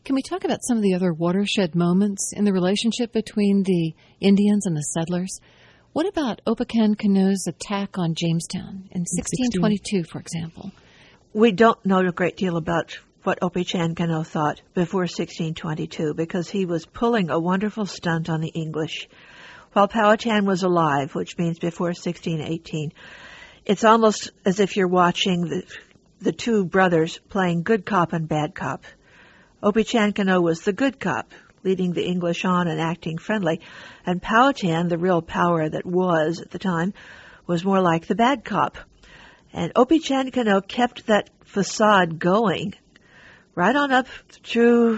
Can we talk about some of the other watershed moments in the relationship between the Indians and the settlers? What about Opechancanoug's attack on Jamestown in 1622, for example? We don't know a great deal about what Opechancanough thought before 1622 because he was pulling a wonderful stunt on the English. While Powhatan was alive, which means before 1618, it's almost as if you're watching the two brothers playing good cop and bad cop. Opechancanough was the good cop, leading the English on and acting friendly, and Powhatan, the real power that was at the time, was more like the bad cop. And Opechancanough kept that facade going right on up through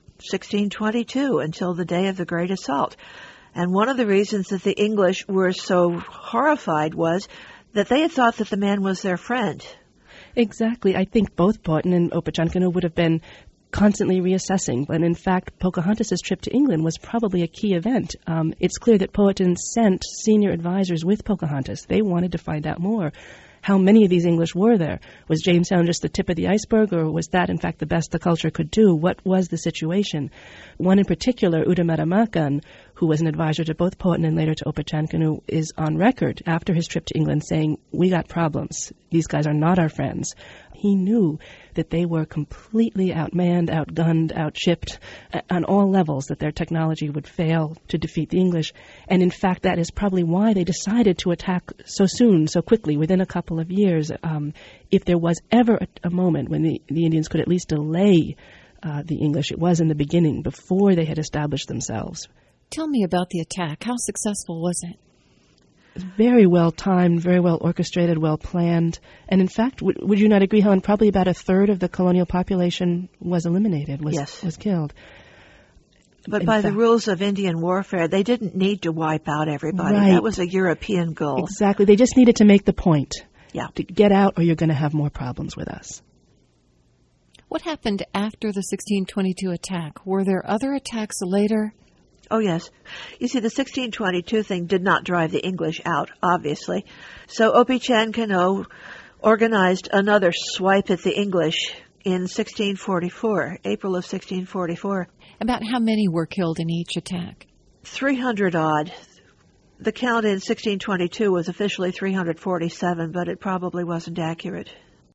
1622 until the day of the Great Assault. And one of the reasons that the English were so horrified was that they had thought that the man was their friend. Exactly. I think both Powhatan and Opechancanough would have been constantly reassessing, but in fact, Pocahontas' trip to England was probably a key event. It's clear that Powhatan sent senior advisors with Pocahontas. They wanted to find out more. How many of these English were there? Was Jamestown just the tip of the iceberg, or was that, in fact, the best the culture could do? What was the situation? One in particular, Udamatamakan, who was an advisor to both Powhatan and later to Opechancanough, is on record after his trip to England saying, "We got problems. These guys are not our friends." He knew that they were completely outmanned, outgunned, outshipped on all levels, that their technology would fail to defeat the English. And in fact, that is probably why they decided to attack so soon, so quickly, within a couple of years. If there was ever a moment when the Indians could at least delay the English, it was in the beginning, before they had established themselves. Tell me about the attack. How successful was it? Very well timed, very well orchestrated, well planned. And in fact, would you not agree, Helen, probably about a third of the colonial population was eliminated, was killed. But by the rules of Indian warfare, they didn't need to wipe out everybody. Right. That was a European goal. Exactly. They just needed to make the point. Yeah. To get out or you're going to have more problems with us. What happened after the 1622 attack? Were there other attacks later? Oh, yes. You see, the 1622 thing did not drive the English out, obviously. So Opechancanough organized another swipe at the English in 1644, April of 1644. About how many were killed in each attack? 300 odd. The count in 1622 was officially 347, but it probably wasn't accurate.